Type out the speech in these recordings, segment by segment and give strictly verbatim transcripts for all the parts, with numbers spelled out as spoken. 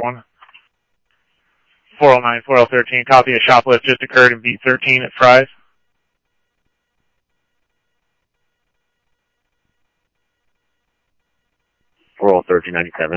one. four oh nine, four L thirteen, copy. A shoplift just occurred in beat thirteen at Fry's. four L thirteen ninety-seven.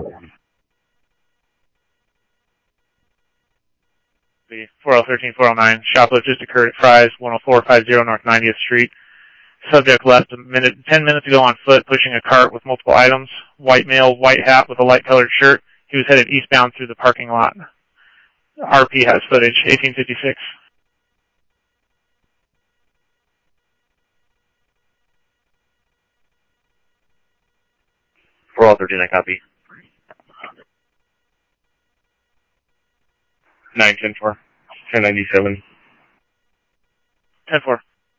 four L thirteen, four oh nine, shoplift just occurred at Fry's, one oh four fifty North ninetieth Street. Subject left a minute, ten minutes ago on foot, pushing a cart with multiple items. White male, white hat with a light-colored shirt. He was headed eastbound through the parking lot. R P has footage, eighteen fifty-six. four L thirteen, I copy. nine ten four, ten ninety-seven. ten four.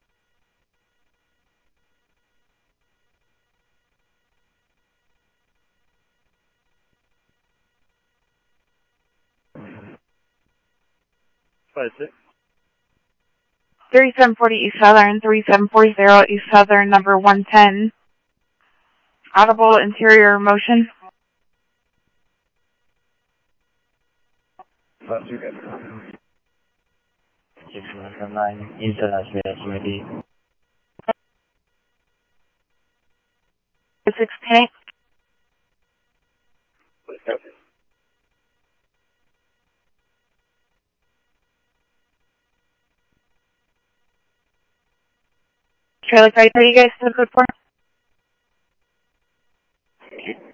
five six. thirty-seven forty East Southern, thirty-seven forty East Southern, number one ten. Audible interior motion. That's okay. six one nine, international estimated. six ten. Trailer, are you guys to the code for?